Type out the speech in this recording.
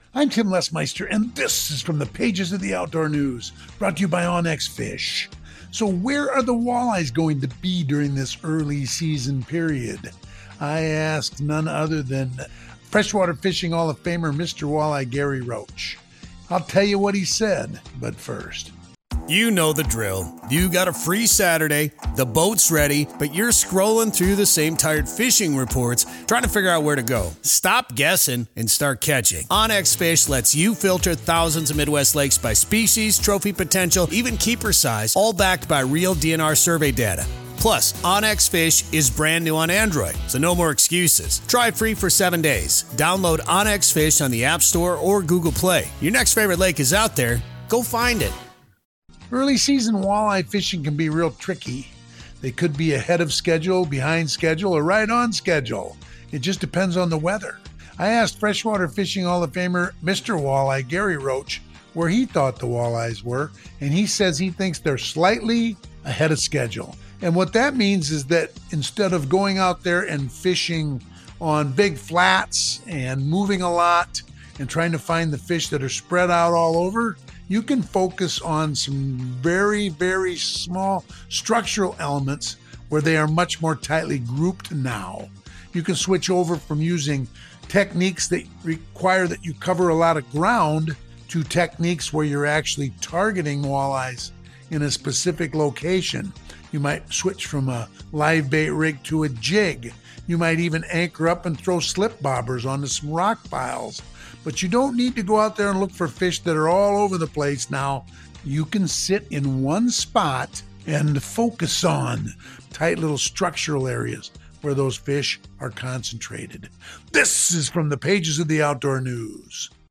I'm Tim Lesmeister, and this is from the pages of the Outdoor News, brought to you by onX Fish. So where are the walleyes going to be during this early season period? I asked none other than Freshwater Fishing Hall of Famer Mr. Walleye Gary Roach. I'll tell you what he said, but first. You know the drill. You got a free Saturday, the boat's ready, but you're scrolling through the same tired fishing reports trying to figure out where to go. Stop guessing and start catching. onX Fish lets you filter thousands of Midwest lakes by species, trophy potential, even keeper size, all backed by real DNR survey data. Plus, onX Fish is brand new on Android, so no more excuses. Try free for 7 days. Download onX Fish on the App Store or Google Play. Your next favorite lake is out there. Go find it. Early season walleye fishing can be real tricky. They could be ahead of schedule, behind schedule, or right on schedule. It just depends on the weather. I asked Freshwater Fishing Hall of Famer Mr. Walleye Gary Roach where he thought the walleyes were, and he says he thinks they're slightly ahead of schedule. And what that means is that instead of going out there and fishing on big flats and moving a lot and trying to find the fish that are spread out all over, you can focus on some very, very small structural elements where they are much more tightly grouped now. You can switch over from using techniques that require that you cover a lot of ground to techniques where you're actually targeting walleyes in a specific location. You might switch from a live bait rig to a jig. You might even anchor up and throw slip bobbers onto some rock piles. But you don't need to go out there and look for fish that are all over the place now. You can sit in one spot and focus on tight little structural areas where those fish are concentrated. This is from the pages of the Outdoor News.